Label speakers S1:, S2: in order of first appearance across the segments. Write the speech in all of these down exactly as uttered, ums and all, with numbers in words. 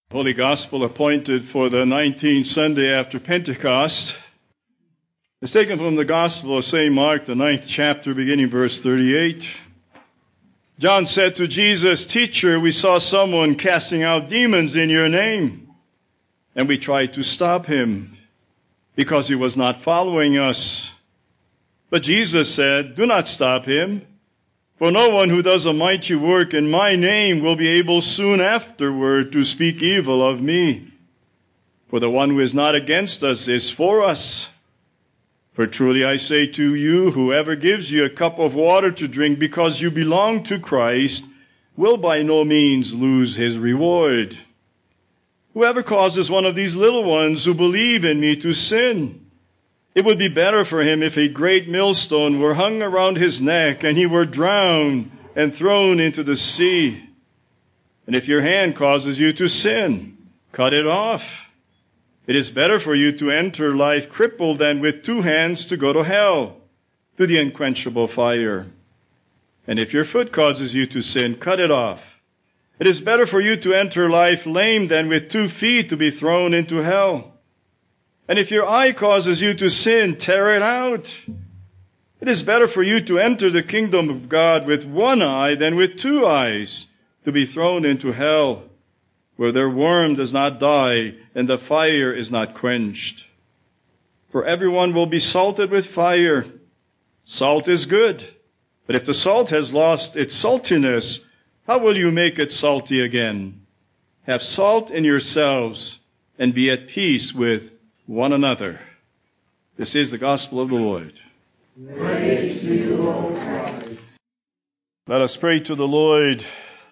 S1: Holy Gospel appointed for the nineteenth Sunday after Pentecost is taken from the Gospel of Saint Mark, the ninth chapter, beginning verse thirty-eight. John said to Jesus, "Teacher, we saw someone casting out demons in your name, and we tried to stop him because he was not following us." But Jesus said, "Do not stop him. For no one who does a mighty work in my name will be able soon afterward to speak evil of me. For the one who is not against us is for us. For truly I say to you, whoever gives you a cup of water to drink because you belong to Christ will by no means lose his reward. Whoever causes one of these little ones who believe in me to sin, it would be better for him if a great millstone were hung around his neck and he were drowned and thrown into the sea. And if your hand causes you to sin, cut it off. It is better for you to enter life crippled than with two hands to go to hell, to the unquenchable fire. And if your foot causes you to sin, cut it off. It is better for you to enter life lame than with two feet to be thrown into hell. And if your eye causes you to sin, tear it out. It is better for you to enter the kingdom of God with one eye than with two eyes to be thrown into hell, where their worm does not die and the fire is not quenched. For everyone will be salted with fire. Salt is good, but if the salt has lost its saltiness, how will you make it salty again? Have salt in yourselves and be at peace with one another." This is the gospel of the Lord.
S2: Praise to you, O Christ.
S1: Let us pray to the Lord.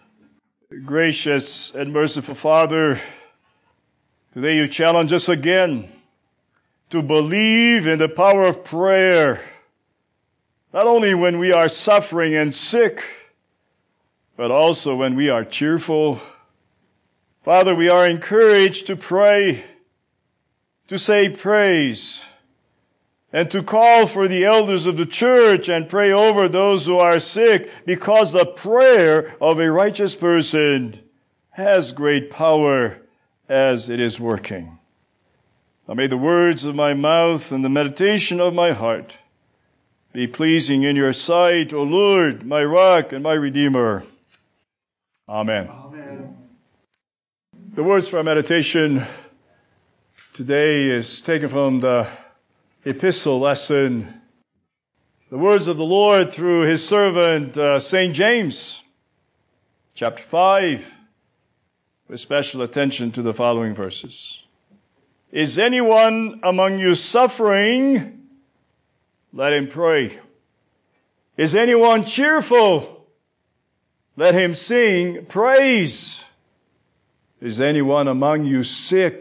S1: Gracious and merciful Father, today you challenge us again to believe in the power of prayer, not only when we are suffering and sick, but also when we are cheerful. Father, we are encouraged to pray, to say praise, and to call for the elders of the church and pray over those who are sick, because the prayer of a righteous person has great power as it is working. Now may the words of my mouth and the meditation of my heart be pleasing in your sight, O Lord, my rock and my redeemer. Amen.
S2: Amen.
S1: The words for our meditation today is taken from the epistle lesson, the words of the Lord through his servant uh, Saint James, chapter five, with special attention to the following verses. "Is anyone among you suffering? Let him pray. Is anyone cheerful? Let him sing praise. Is anyone among you sick?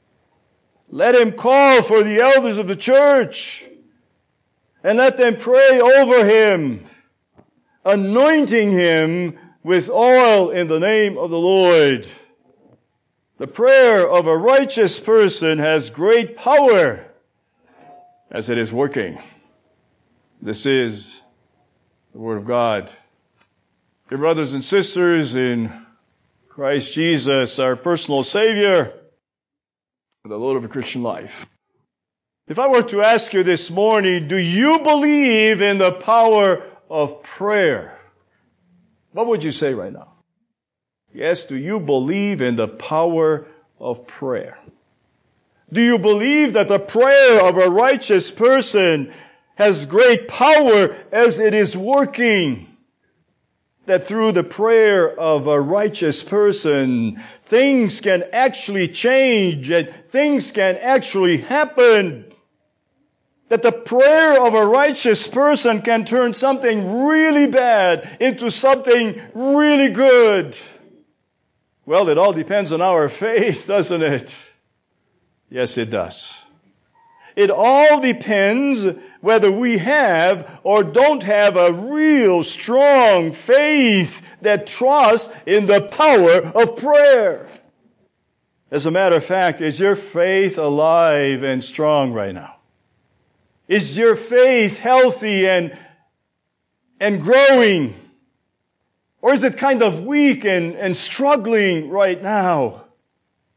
S1: Let him call for the elders of the church, and let them pray over him, anointing him with oil in the name of the Lord. The prayer of a righteous person has great power as it is working." This is the word of God. Dear brothers and sisters in Christ Jesus, our personal Savior, the Lord of a Christian life. If I were to ask you this morning, do you believe in the power of prayer? What would you say right now? Yes, do you believe in the power of prayer? Do you believe that the prayer of a righteous person has great power as it is working? That through the prayer of a righteous person, things can actually change and things can actually happen. That the prayer of a righteous person can turn something really bad into something really good. Well, it all depends on our faith, doesn't it? Yes, it does. It all depends whether we have or don't have a real strong faith that trusts in the power of prayer. As a matter of fact, is your faith alive and strong right now? Is your faith healthy and, and growing? Or is it kind of weak and, and struggling right now?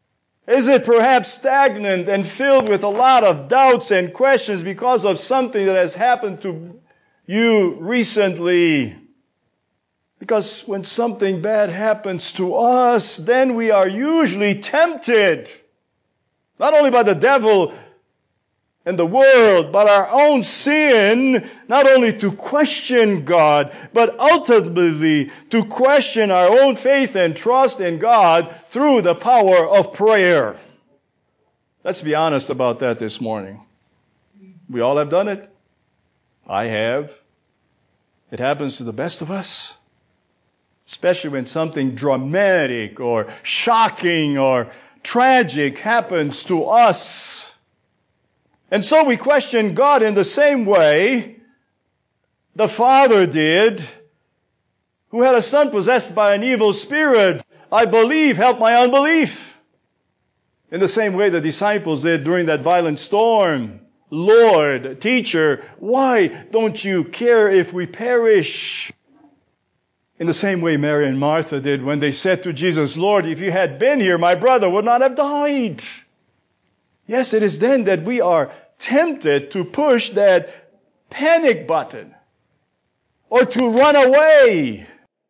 S1: Is it perhaps stagnant and filled with a lot of doubts and questions because of something that has happened to you recently? Because when something bad happens to us, then we are usually tempted, not only by the devil and the world, but our own sin, not only to question God, but ultimately to question our own faith and trust in God through the power of prayer. Let's be honest about that this morning. We all have done it. I have. It happens to the best of us, especially when something dramatic or shocking or tragic happens to us. And so we question God in the same way the father did, who had a son possessed by an evil spirit. I believe, help my unbelief. In the same way the disciples did during that violent storm. Lord, teacher, why don't you care if we perish? In the same way Mary and Martha did when they said to Jesus, Lord, if you had been here, my brother would not have died. Yes, it is then that we are tempted to push that panic button, or to run away,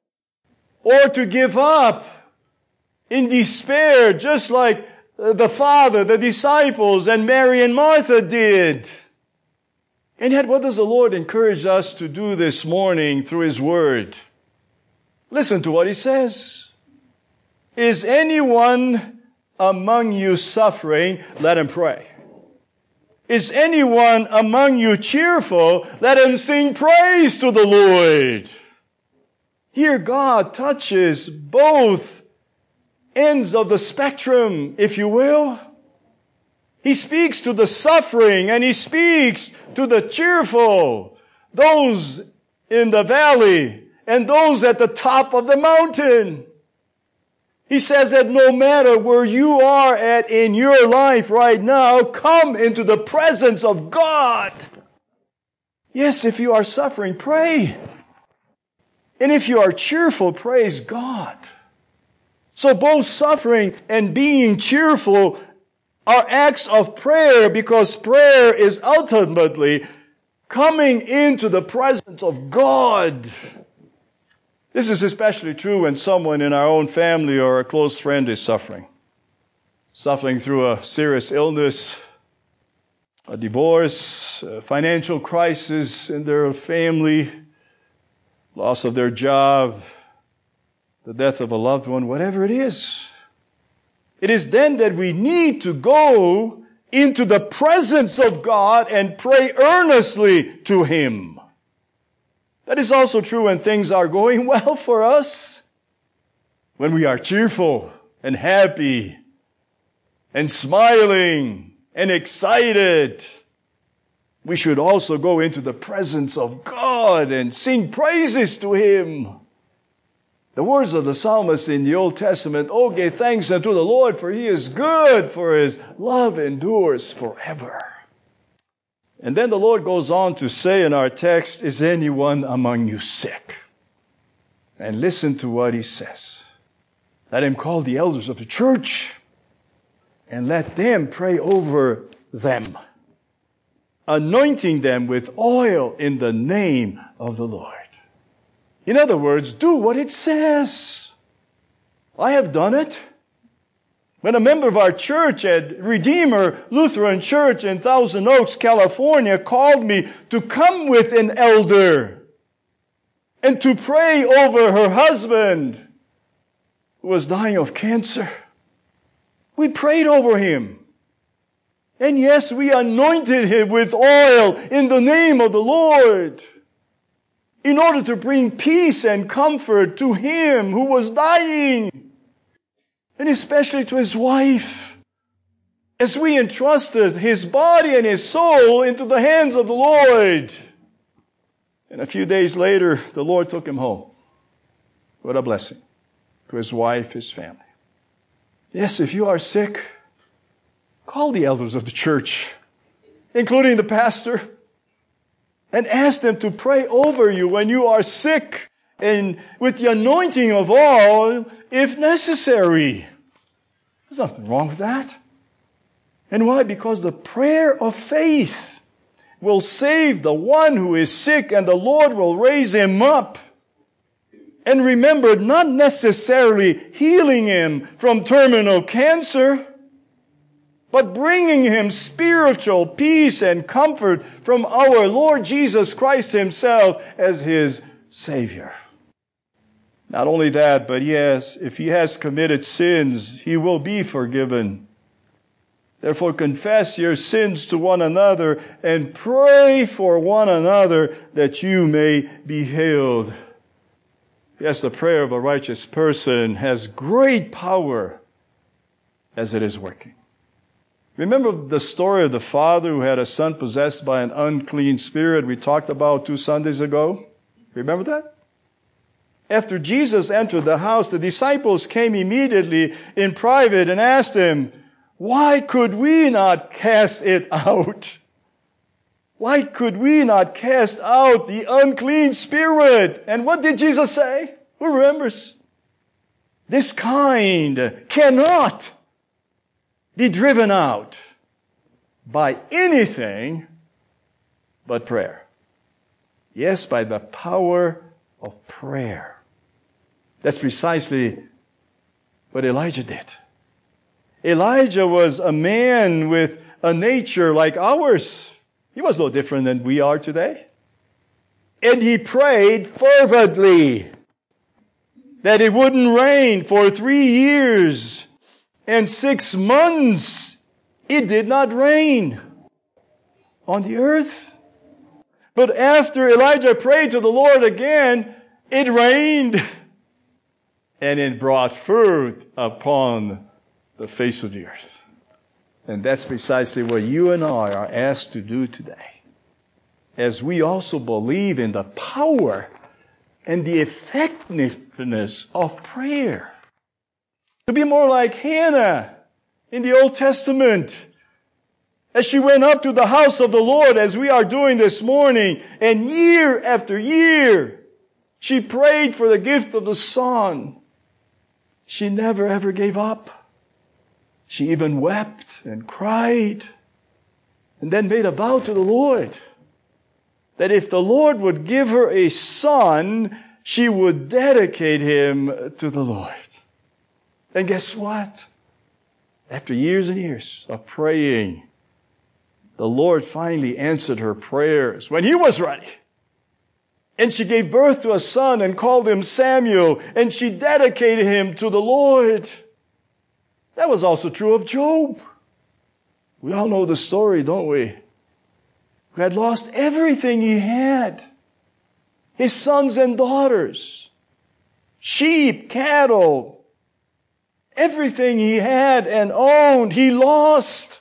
S1: or to give up in despair, just like the Father, the disciples, and Mary and Martha did. And yet, what does the Lord encourage us to do this morning through His Word? Listen to what He says. Is anyone among you suffering? Let him pray. Is anyone among you cheerful? Let him sing praise to the Lord. Here God touches both ends of the spectrum, if you will. He speaks to the suffering and He speaks to the cheerful, those in the valley and those at the top of the mountain. He says that no matter where you are at in your life right now, come into the presence of God. Yes, if you are suffering, pray. And if you are cheerful, praise God. So both suffering and being cheerful are acts of prayer, because prayer is ultimately coming into the presence of God. This is especially true when someone in our own family or a close friend is suffering. Suffering through a serious illness, a divorce, a financial crisis in their family, loss of their job, the death of a loved one, whatever it is. It is then that we need to go into the presence of God and pray earnestly to Him. That is also true when things are going well for us, when we are cheerful and happy and smiling and excited. We should also go into the presence of God and sing praises to Him. The words of the psalmist in the Old Testament, "Oh, give thanks unto the Lord, for He is good, for His love endures forever." And then the Lord goes on to say in our text, "Is anyone among you sick?" And listen to what He says. Let him call the elders of the church and let them pray over them, anointing them with oil in the name of the Lord. In other words, do what it says. I have done it. When a member of our church at Redeemer Lutheran Church in Thousand Oaks, California, called me to come with an elder and to pray over her husband who was dying of cancer. We prayed over him. And yes, we anointed him with oil in the name of the Lord in order to bring peace and comfort to him who was dying, and especially to his wife, as we entrusted his body and his soul into the hands of the Lord. And a few days later, the Lord took him home. What a blessing to his wife, his family. Yes, if you are sick, call the elders of the church, including the pastor, and ask them to pray over you when you are sick, and with the anointing of oil, if necessary. There's nothing wrong with that. And why? Because the prayer of faith will save the one who is sick, and the Lord will raise him up. And remember, not necessarily healing him from terminal cancer, but bringing him spiritual peace and comfort from our Lord Jesus Christ himself as his Savior. Not only that, but yes, if he has committed sins, he will be forgiven. Therefore, confess your sins to one another and pray for one another that you may be healed. Yes, the prayer of a righteous person has great power as it is working. Remember the story of the father who had a son possessed by an unclean spirit we talked about two Sundays ago? Remember that? After Jesus entered the house, the disciples came immediately in private and asked him, "Why could we not cast it out? Why could we not cast out the unclean spirit?" And what did Jesus say? Who remembers? "This kind cannot be driven out by anything but prayer." Yes, by the power of prayer. That's precisely what Elijah did. Elijah was a man with a nature like ours. He was no different than we are today. And he prayed fervently that it wouldn't rain for three years and six months. It did not rain on the earth. But after Elijah prayed to the Lord again, it rained. And it brought fruit upon the face of the earth. And that's precisely what you and I are asked to do today. As we also believe in the power and the effectiveness of prayer. To be more like Hannah in the Old Testament. As she went up to the house of the Lord, as we are doing this morning, and year after year, she prayed for the gift of the son. She never ever gave up. She even wept and cried, and then made a vow to the Lord that if the Lord would give her a son, she would dedicate him to the Lord. And guess what? After years and years of praying, the Lord finally answered her prayers when He was ready. And she gave birth to a son and called him Samuel, and she dedicated him to the Lord. That was also true of Job. We all know the story, don't we? Who had lost everything he had. His sons and daughters, sheep, cattle, everything he had and owned, he lost.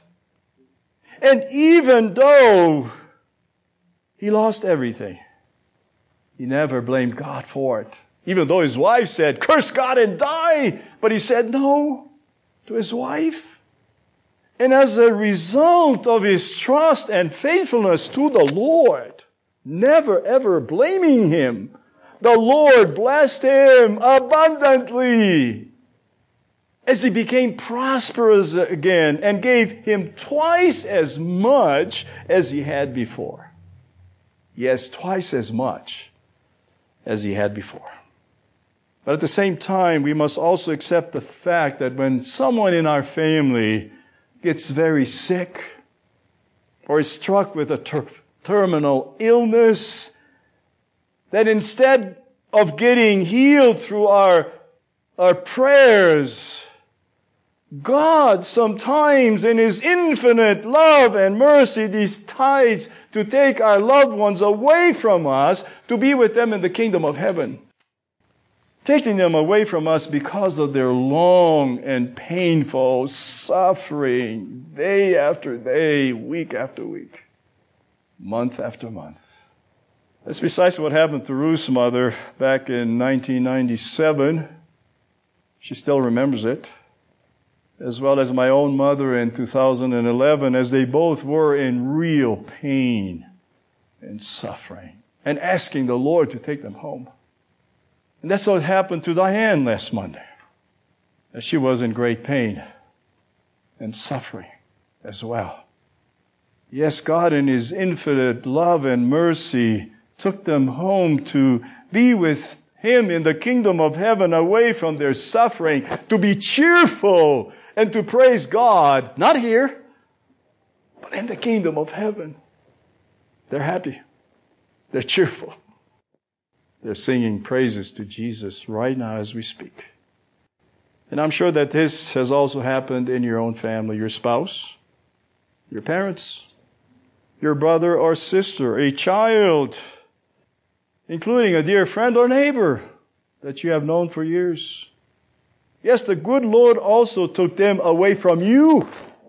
S1: And even though he lost everything, he never blamed God for it. Even though his wife said, "Curse God and die." But he said no to his wife. And as a result of his trust and faithfulness to the Lord, never ever blaming him, the Lord blessed him abundantly as he became prosperous again and gave him twice as much as he had before. Yes, twice as much as he had before. But at the same time, we must also accept the fact that when someone in our family gets very sick or is struck with a ter- terminal illness, that instead of getting healed through our, our prayers, God sometimes in His infinite love and mercy decides to take our loved ones away from us to be with them in the kingdom of heaven. Taking them away from us because of their long and painful suffering, day after day, week after week, month after month. That's precisely what happened to Ruth's mother back in nineteen ninety-seven. She still remembers it. As well as my own mother in two thousand eleven, as they both were in real pain and suffering and asking the Lord to take them home. And that's what happened to Diane last Monday. She was in great pain. and suffering as well. Yes, God in His infinite love and mercy took them home to be with Him in the kingdom of heaven, away from their suffering, to be cheerful and to praise God, not here, but in the kingdom of heaven. They're happy. They're cheerful. They're singing praises to Jesus right now as we speak. And I'm sure that this has also happened in your own family, your spouse, your parents, your brother or sister, a child, including a dear friend or neighbor that you have known for years. Yes, the good Lord also took them away from you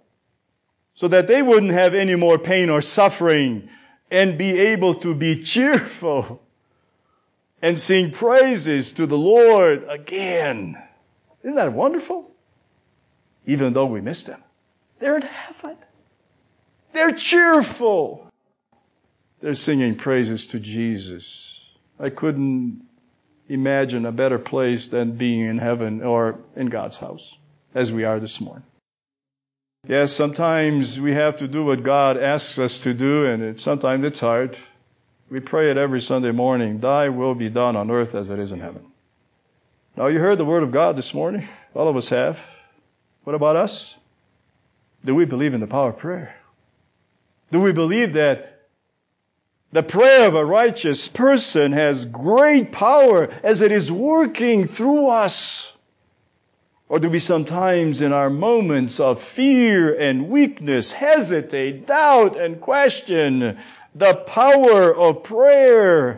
S1: so that they wouldn't have any more pain or suffering and be able to be cheerful and sing praises to the Lord again. Isn't that wonderful? Even though we missed them, they're in heaven. They're cheerful. They're singing praises to Jesus. I couldn't imagine a better place than being in heaven or in God's house, as we are this morning. Yes, sometimes we have to do what God asks us to do, and it, sometimes it's hard. We pray it every Sunday morning, Thy will be done on earth as it is in heaven. Now, you heard the Word of God this morning. All of us have. What about us? Do we believe in the power of prayer? Do we believe that the prayer of a righteous person has great power as it is working through us? Or do we sometimes in our moments of fear and weakness hesitate, doubt, and question the power of prayer?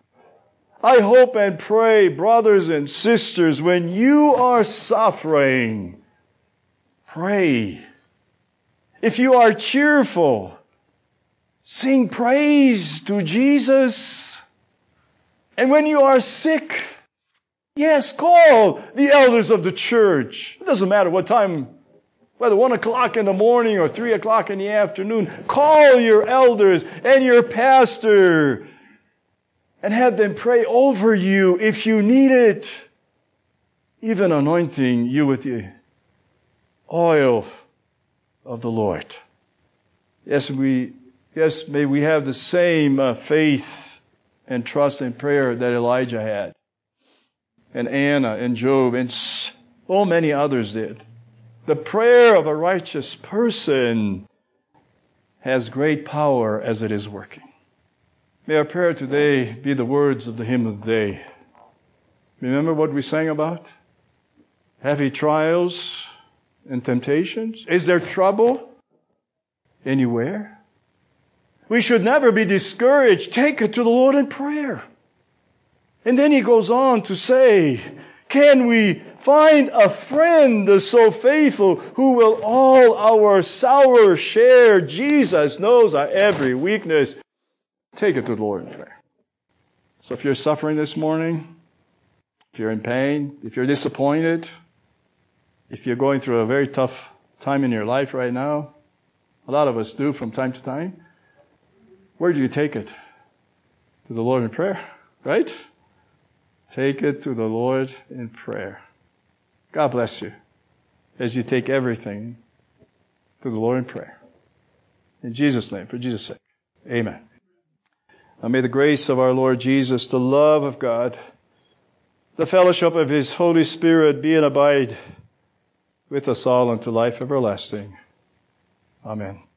S1: I hope and pray, brothers and sisters, when you are suffering, pray. If you are cheerful, sing praise to Jesus. And when you are sick, yes, call the elders of the church. It doesn't matter what time, whether one o'clock in the morning or three o'clock in the afternoon. Call your elders and your pastor and have them pray over you if you need it. Even anointing you with the oil of the Lord. Yes, we, yes, may we have the same uh, faith and trust and prayer that Elijah had, and Anna and Job and so many others did. The prayer of a righteous person has great power as it is working. May our prayer today be the words of the hymn of the day. Remember what we sang about? Heavy trials and temptations. Is there trouble anywhere? We should never be discouraged. Take it to the Lord in prayer. And then he goes on to say, can we find a friend so faithful who will all our sorrow share? Jesus knows our every weakness. Take it to the Lord in prayer. So if you're suffering this morning, if you're in pain, if you're disappointed, if you're going through a very tough time in your life right now, a lot of us do from time to time, where do you take it? To the Lord in prayer, right? Take it to the Lord in prayer. God bless you as you take everything to the Lord in prayer. In Jesus' name, for Jesus' sake, amen. Now may the grace of our Lord Jesus, the love of God, the fellowship of His Holy Spirit be and abide with us all unto life everlasting. Amen.